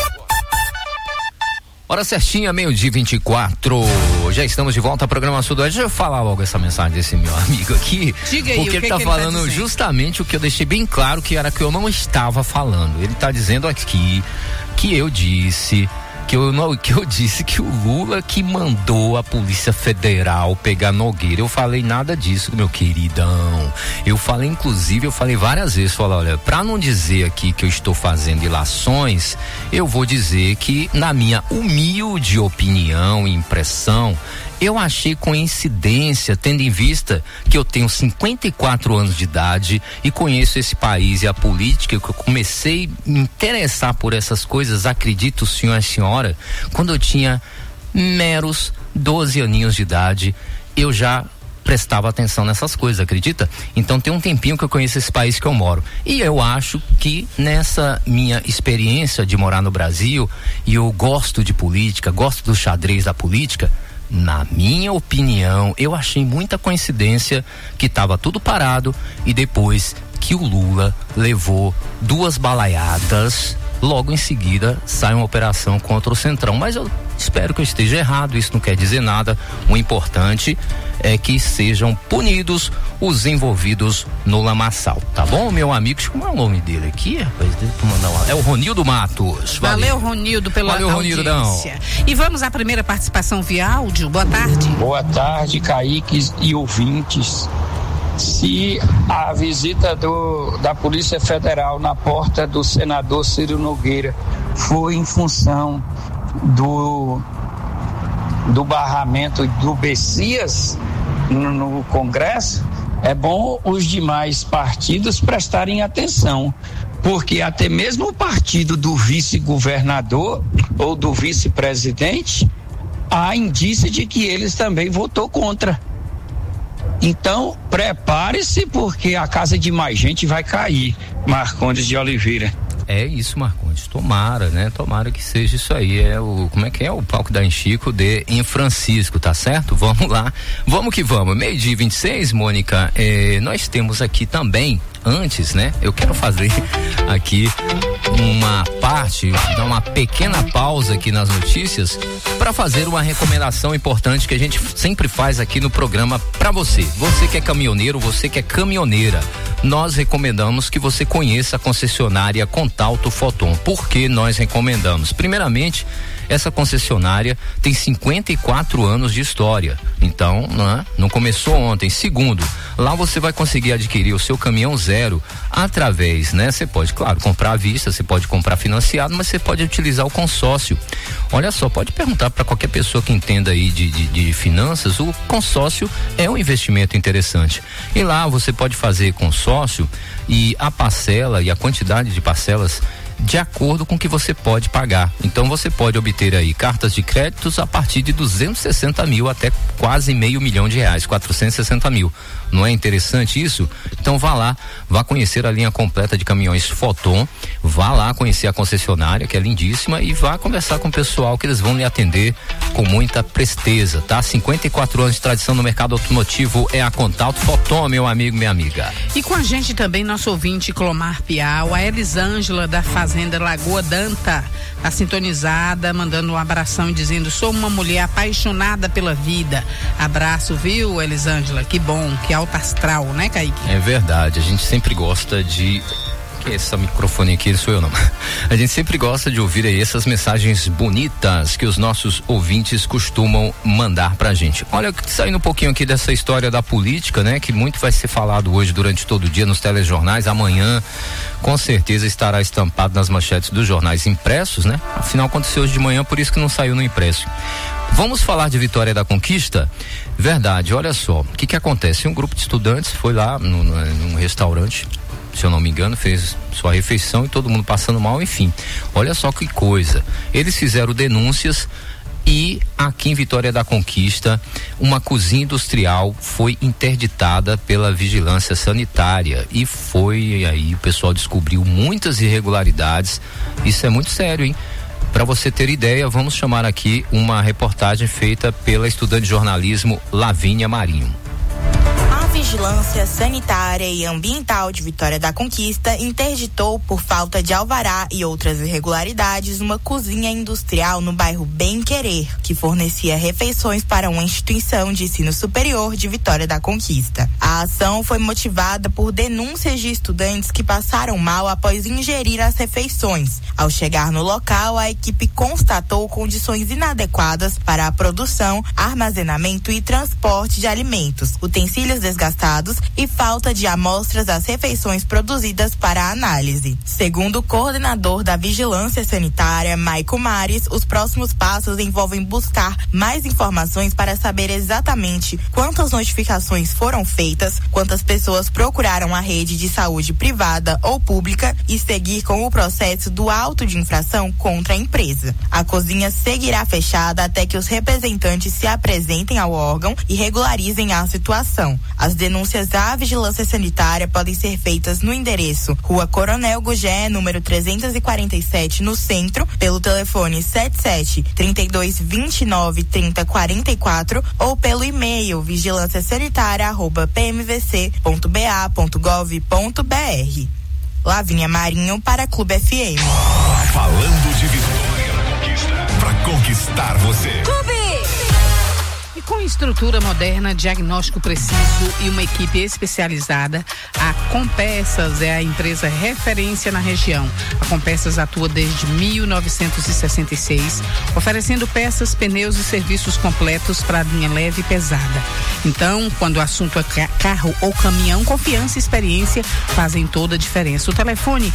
Hora certinha, 12:24. Já estamos de volta ao programa Sudoeste. Deixa eu falar logo essa mensagem desse meu amigo aqui. Diga aí, porque ele tá falando tá justamente o que eu deixei bem claro, que era que eu não estava falando. Ele tá dizendo aqui que eu disse que eu disse que o Lula que mandou a Polícia Federal pegar Nogueira. Eu falei nada disso, meu queridão. Eu falei, inclusive, várias vezes, olha, pra não dizer aqui que eu estou fazendo ilações, eu vou dizer que, na minha humilde opinião e impressão, eu achei coincidência, tendo em vista que eu tenho 54 anos de idade e conheço esse país e a política, que eu comecei a me interessar por essas coisas, acredito o senhor e a senhora, quando eu tinha meros 12 aninhos de idade, eu já prestava atenção nessas coisas, acredita? Então tem um tempinho que eu conheço esse país que eu moro. E eu acho que nessa minha experiência de morar no Brasil, e eu gosto de política, gosto do xadrez da política, na minha opinião, eu achei muita coincidência que estava tudo parado e depois que o Lula levou 2 balaiadas logo em seguida sai uma operação contra o Centrão. Mas eu espero que eu esteja errado, isso não quer dizer nada. O importante é que sejam punidos os envolvidos no lamaçal, tá bom, meu amigo? Como é o nome dele aqui, rapaz? É o Ronildo Matos. Valeu, Ronildo, pela audiência. E vamos à primeira participação via áudio. Boa tarde. Boa tarde, Kaique e ouvintes. Se a visita da Polícia Federal na porta do senador Ciro Nogueira foi em função do barramento do Bessias no Congresso, é bom os demais partidos prestarem atenção, porque até mesmo o partido do vice-governador ou do vice-presidente, há indício de que eles também votou contra. Então, prepare-se, porque a casa de mais gente vai cair. Marcondes de Oliveira. É isso, Marcondes. Tomara, né? Tomara que seja isso aí. É o, como é que é? O palco da Enchico em Francisco, tá certo? Vamos lá. Vamos que vamos. 12:26, Mônica. Nós temos aqui também, antes, né? Eu quero fazer aqui uma parte, dar uma pequena pausa aqui nas notícias para fazer uma recomendação importante que a gente sempre faz aqui no programa para você. Você que é caminhoneiro, você que é caminhoneira, nós recomendamos que você conheça a concessionária Contalto Foton. Por que nós recomendamos? Primeiramente, essa concessionária tem 54 anos de história, então não começou ontem. Segundo, lá você vai conseguir adquirir o seu caminhão zero através, né? Você pode, claro, comprar à vista, você pode comprar financiado, mas você pode utilizar o consórcio. Olha só, pode perguntar para qualquer pessoa que entenda aí de finanças, o consórcio é um investimento interessante. E lá você pode fazer consórcio e a parcela e a quantidade de parcelas de acordo com o que você pode pagar. Então você pode obter aí cartas de créditos a partir de 260 mil até quase R$500 mil, 460 mil. Não é interessante isso? Então vá lá, vá conhecer a linha completa de caminhões Foton, vá lá conhecer a concessionária, que é lindíssima, e vá conversar com o pessoal que eles vão lhe atender com muita presteza, tá? 54 anos de tradição no mercado automotivo é a Contalto Foton, meu amigo, minha amiga. E com a gente também nosso ouvinte Clomar Piau, a Elisângela da Fazenda Lagoa Danta, tá sintonizada, mandando um abração e dizendo: sou uma mulher apaixonada pela vida. Abraço, viu, Elisângela? Que bom, que alta astral, né, Kaique? É verdade, a gente sempre gosta de... Esse microfone aqui sou eu não. A gente sempre gosta de ouvir aí essas mensagens bonitas que os nossos ouvintes costumam mandar pra gente. Olha, saindo um pouquinho aqui dessa história da política, né? Que muito vai ser falado hoje durante todo o dia nos telejornais. Amanhã, com certeza, estará estampado nas manchetes dos jornais impressos, né? Afinal, aconteceu hoje de manhã, por isso que não saiu no impresso. Vamos falar de Vitória da Conquista? Verdade, olha só, o que acontece? Um grupo de estudantes foi lá num restaurante, se eu não me engano, fez sua refeição e todo mundo passando mal, enfim. Olha só que coisa. Eles fizeram denúncias e aqui em Vitória da Conquista, uma cozinha industrial foi interditada pela vigilância sanitária e foi aí, o pessoal descobriu muitas irregularidades. Isso é muito sério, hein? Para você ter ideia, vamos chamar aqui uma reportagem feita pela estudante de jornalismo Lavínia Marinho. A Vigilância Sanitária e Ambiental de Vitória da Conquista interditou, por falta de alvará e outras irregularidades, uma cozinha industrial no bairro Bem Querer, que fornecia refeições para uma instituição de ensino superior de Vitória da Conquista. A ação foi motivada por denúncias de estudantes que passaram mal após ingerir as refeições. Ao chegar no local, a equipe constatou condições inadequadas para a produção, armazenamento e transporte de alimentos, utensílios desgastados e falta de amostras das refeições produzidas para análise. Segundo o coordenador da Vigilância Sanitária, Maico Mares, os próximos passos envolvem buscar mais informações para saber exatamente quantas notificações foram feitas, quantas pessoas procuraram a rede de saúde privada ou pública e seguir com o processo do auto de infração contra a empresa. A cozinha seguirá fechada até que os representantes se apresentem ao órgão e regularizem a situação. As denúncias à Vigilância Sanitária podem ser feitas no endereço Rua Coronel Gugé, número 347, no centro, pelo telefone 77-3229-3044 ou pelo e-mail vigilanciasanitária@pmvc.ba.gov.br. Lavínia Marinho para Clube FM. Falando de Vitória da Conquista, pra conquistar você. E com estrutura moderna, diagnóstico preciso e uma equipe especializada, a Compeças é a empresa referência na região. A Compeças atua desde 1966, oferecendo peças, pneus e serviços completos para a linha leve e pesada. Então, quando o assunto é carro ou caminhão, confiança e experiência fazem toda a diferença. O telefone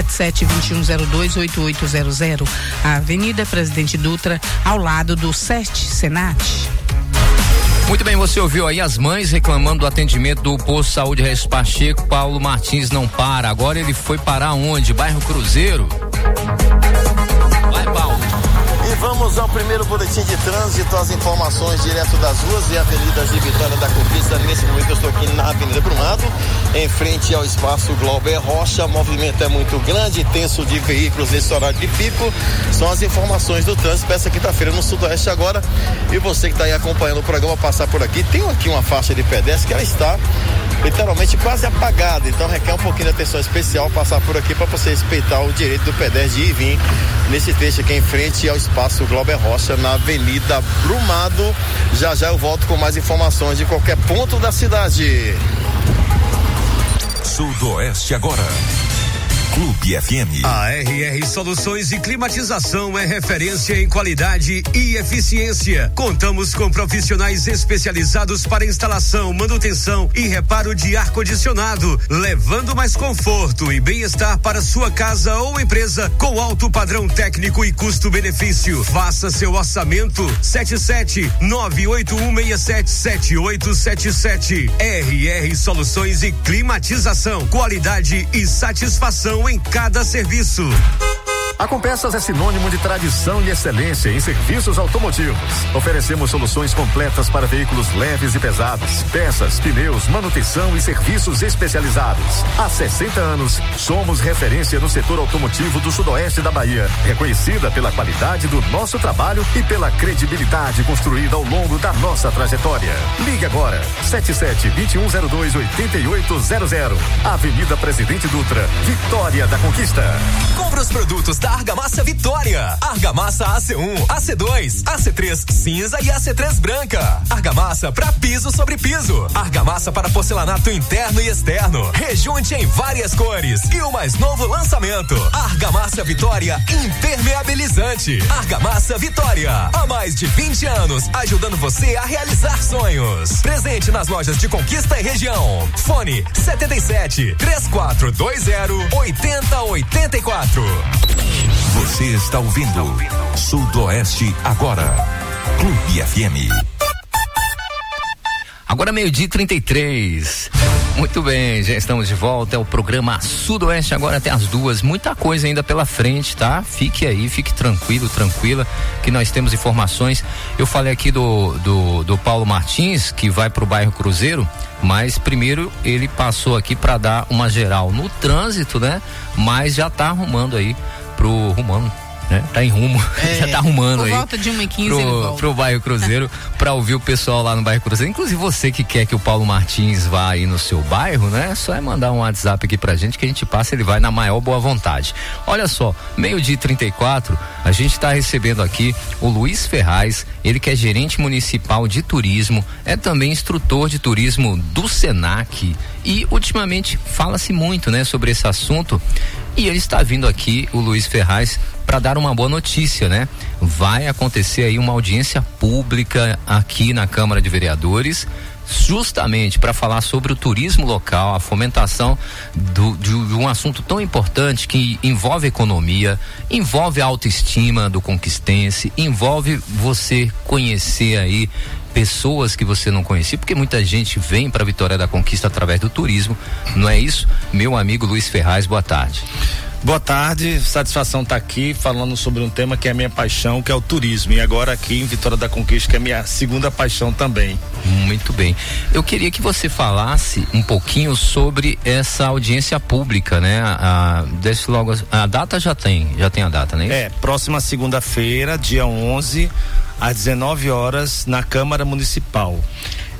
7721028800, a Avenida Presidente Dutra, ao lado do SEST Senat. Muito bem, você ouviu aí as mães reclamando do atendimento do posto de saúde Regis Pacheco. Paulo Martins não para. Agora ele foi parar onde? Bairro Cruzeiro? Vai, Paulo. E vamos ao primeiro boletim de trânsito, as informações direto das ruas e avenidas de Vitória da Conquista. Nesse momento eu estou aqui na Avenida Brumado, em frente ao espaço Glauber Rocha. O movimento é muito grande, intenso de veículos nesse horário de pico. São as informações do trânsito essa quinta-feira no Sudoeste agora. E você que está aí acompanhando o programa, passar por aqui, tem aqui uma faixa de pedestre que ela está literalmente quase apagada, então requer um pouquinho de atenção especial passar por aqui para você respeitar o direito do pedestre de ir e vir nesse trecho aqui em frente ao espaço Glauber Rocha, na Avenida Brumado. Já eu volto com mais informações de qualquer ponto da cidade. Sudoeste agora. Clube FM. A RR Soluções e Climatização é referência em qualidade e eficiência. Contamos com profissionais especializados para instalação, manutenção e reparo de ar-condicionado, levando mais conforto e bem-estar para sua casa ou empresa com alto padrão técnico e custo-benefício. Faça seu orçamento 77-981677877. RR Soluções e Climatização, qualidade e satisfação em cada serviço. A Compeças é sinônimo de tradição e excelência em serviços automotivos. Oferecemos soluções completas para veículos leves e pesados, peças, pneus, manutenção e serviços especializados. Há 60 anos, somos referência no setor automotivo do Sudoeste da Bahia, reconhecida pela qualidade do nosso trabalho e pela credibilidade construída ao longo da nossa trajetória. Ligue agora, 77-2102-8800, Avenida Presidente Dutra, Vitória da Conquista. Compre os produtos da Argamassa Vitória. Argamassa AC1, AC2, AC3 cinza e AC3 branca. Argamassa para piso sobre piso. Argamassa para porcelanato interno e externo. Rejunte em várias cores. E o mais novo lançamento, Argamassa Vitória impermeabilizante. Argamassa Vitória, há mais de 20 anos, ajudando você a realizar sonhos. Presente nas lojas de Conquista e região. Fone 77-3420-8084. Você está ouvindo Sudoeste agora. Clube FM. Agora 12:33. Muito bem, já estamos de volta. É o programa Sudoeste agora até as 2. Muita coisa ainda pela frente, tá? Fique aí, fique tranquilo, tranquila, que nós temos informações. Eu falei aqui do Paulo Martins, que vai pro bairro Cruzeiro, mas primeiro ele passou aqui para dar uma geral no trânsito, né? Mas já tá arrumando aí rumando, né? Tá em rumo, já tá arrumando aí. Por volta de 1h15 pro bairro Cruzeiro, pra ouvir o pessoal lá no bairro Cruzeiro. Inclusive você que quer que o Paulo Martins vá aí no seu bairro, né? Só é mandar um WhatsApp aqui pra gente que a gente passa, ele vai na maior boa vontade. Olha só, 12:34, a gente tá recebendo aqui o Luiz Ferraz, ele que é gerente municipal de turismo, é também instrutor de turismo do Senac e ultimamente fala-se muito, né, sobre esse assunto. E ele está vindo aqui, o Luiz Ferraz, para dar uma boa notícia, né? Vai acontecer aí uma audiência pública aqui na Câmara de justamente para falar sobre o turismo local, a fomentação de um assunto tão importante que envolve economia, envolve a autoestima do conquistense, envolve você conhecer aí pessoas que você não conhecia, porque muita gente vem para Vitória da Conquista através do turismo, não é isso? Meu amigo Luiz Ferraz, boa tarde. Boa tarde, satisfação estar aqui falando sobre um tema que é a minha paixão, que é o turismo, e agora aqui em Vitória da Conquista, que é a minha segunda paixão também. Muito bem. Eu queria que você falasse um pouquinho sobre essa audiência pública, né? Deixa logo, a data já tem a data, né? Próxima segunda-feira, dia 11, às 19 horas, na Câmara Municipal.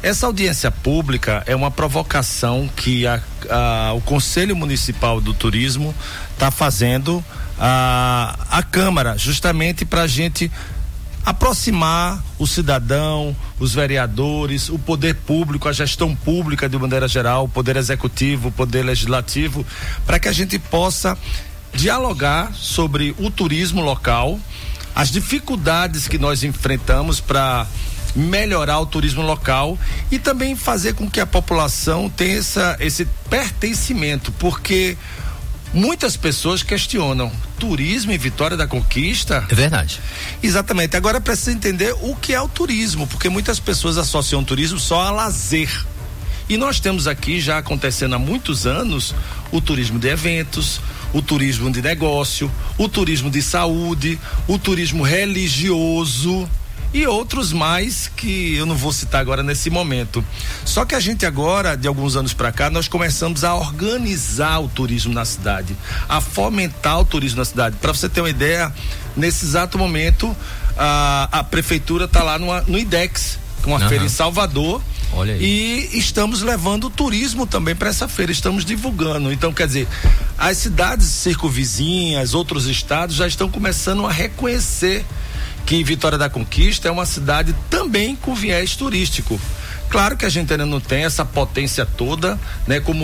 Essa audiência pública é uma provocação que o Conselho Municipal do Turismo está fazendo à Câmara, justamente para a gente aproximar o cidadão, os vereadores, o poder público, a gestão pública de maneira geral, o poder executivo, o poder legislativo, para que a gente possa dialogar sobre o turismo local, as dificuldades que nós enfrentamos para melhorar o turismo local e também fazer com que a população tenha esse pertencimento, porque muitas pessoas questionam turismo em Vitória da Conquista. É verdade. Exatamente. Agora precisa entender o que é o turismo, porque muitas pessoas associam o turismo só a lazer. E nós temos aqui, já acontecendo há muitos anos, o turismo de eventos, o turismo de negócio, o turismo de saúde, o turismo religioso e outros mais que eu não vou citar agora nesse momento. Só que a gente agora, de alguns anos para cá, nós começamos a organizar o turismo na cidade, a fomentar o turismo na cidade. Para você ter uma ideia, nesse exato momento a prefeitura está lá no IDEX, com uma feira em Salvador. Olha aí. E estamos levando o turismo também para essa feira, estamos divulgando. Então, quer dizer, as cidades circunvizinhas, outros estados já estão começando a reconhecer que Vitória da Conquista é uma cidade também com viés turístico. Claro que a gente ainda não tem essa potência toda, né, como